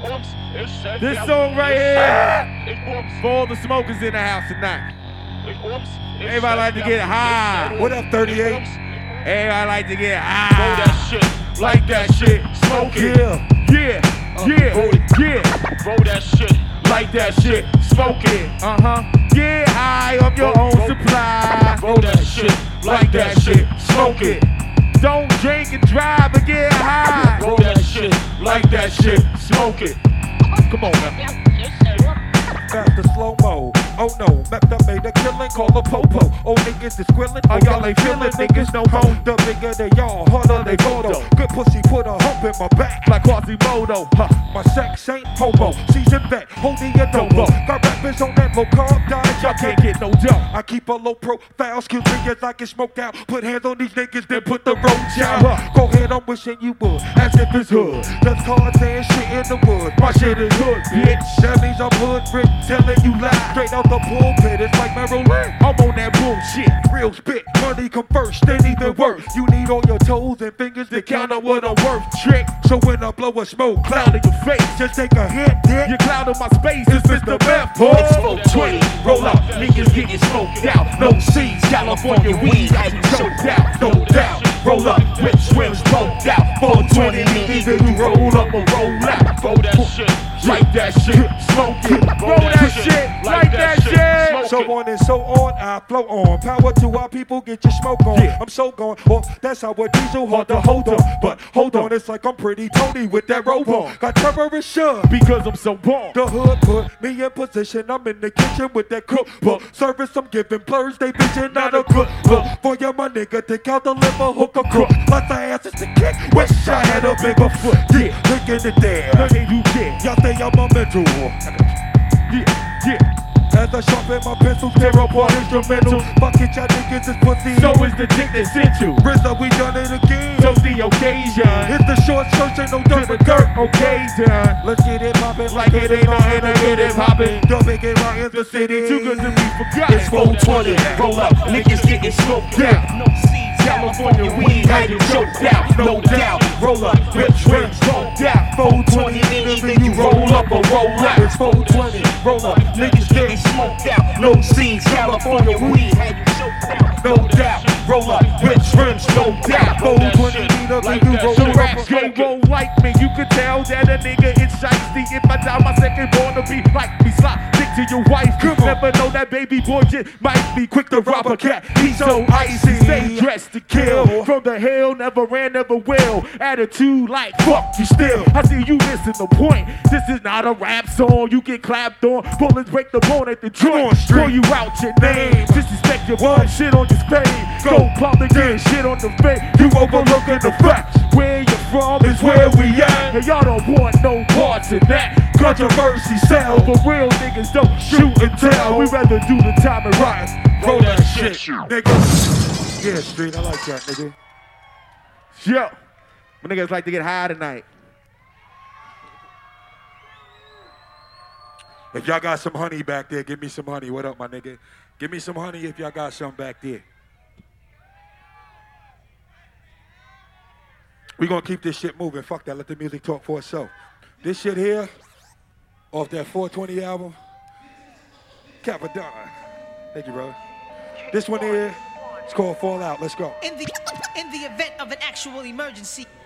This song right here for all the smokers in the house tonight. Everybody like to get high. What up, 38? Everybody like to get high. Like that shit. Smoke it. Yeah. Roll that shit. Like that shit. Smoke it. Get high off your own supply. Roll that shit. Like that shit. Smoke it. Don't drink and drive, but get high. Roll that shit. Like that shit. Smoke it. Come on now. Back to slow-mo. Oh no, Meth up made a killing, call a popo. Old niggas is squilling, oh y'all ain't feeling, niggas no more. The bigger they y'all, harder they photo. Good pussy put a hump in my back like Quasimodo. My sex ain't homo, seasoned vet, holding your domo. Got rappers on that low carb diet, y'all can't get no dough. I keep a low profile, skills as I get smoked out. Put hands on these niggas, then put the roach out. Go ahead, I'm wishing you would, as if it's hood. Just cards and shit in the woods. My shit is hood, bitch. That means I'm hood rich, telling you lies. Straight out the pulpit, it's like Merrill Lynch. I'm on that bullshit. Real spit, money come first, then even worse. You need all your toes and fingers to count on what I'm worth. Trick, so when I blow a smoke cloud in your face, just take a hit, dick. You cloud on my space, it's Mr. Meth. Expo 20, roll up, niggas getting smoked out. No seeds, California weed, had you choked out. No doubt, roll up, whip swims, smoked out. 420, either you roll up or roll out. Roll that shit, like that shit, smoke it. Roll that shit, like that shit. So on and so on, I flow on. Power to our people, get your smoke on. I'm so gone, well, that's how a diesel hard to hold on. But hold on, it's like I'm pretty Tony with that robe on. Got terrorist shove, because I'm so born. The hood put me in position, I'm in the kitchen with that cookbook. Service I'm giving blurs, they bitchin' not a good look. For you, my nigga, take out the liver, hook a crook. Lots of asses to kick, wish I had a bigger foot. Yeah, look in the there, nothing you get. Y'all think I'm a mental. Yeah. As I sharpen my pencil, tear apart instrumental. Fuck it, y'all niggas is pussy. So is the dick that sent you. RZA, we done it again. So's the occasion. Hit the short skirts, ain't no dirt but dirt. Okay, done. Let's get it poppin'. Like it ain't nothing to get it poppin'. The biggest rock in the city. Too good to be forgotten. It's 420, roll up, niggas getting smoked out. No seeds, California weed, had you choked out. No doubt, roll up, rip rims, smoked out. 420, either you roll up or roll out. It's 420, roll up, niggas getting smoked out. No seeds, California weed, had you choked out. No doubt, roll up, rip rims, no doubt. 420, like you roll the raps can't roll like me. You could tell that a nigga is shiesty. If I die, my second born to be like me. Slide dick to your wife. Never know that baby boy just might be quick to rob a cat. He's so icy, stay dressed to kill. From the hill, never ran, never will. Attitude like fuck you still. I see you missing the point. This is not a rap song. You get clapped on. Bullets break the bone at the joint. Throw you out your name. Disrespect your one shit on your stage. Go public and shit on the face. You overlooking the facts. Where you from is where we at. And y'all don't want no parts in that. Controversy sell, but real niggas don't shoot and tell. We rather do the time and right. Roll that shit, nigga. Yeah, street, I like that, nigga. Yo, my niggas like to get high tonight. If y'all got some honey back there, give me some honey. What up, my nigga? Give me some honey if y'all got some back there. We gonna keep this shit moving. Fuck that, let the music talk for itself. This shit here, off that 420 album, Capadonna. Thank you, brother. This one here, it's called Fall Out. Let's go. In the event of an actual emergency.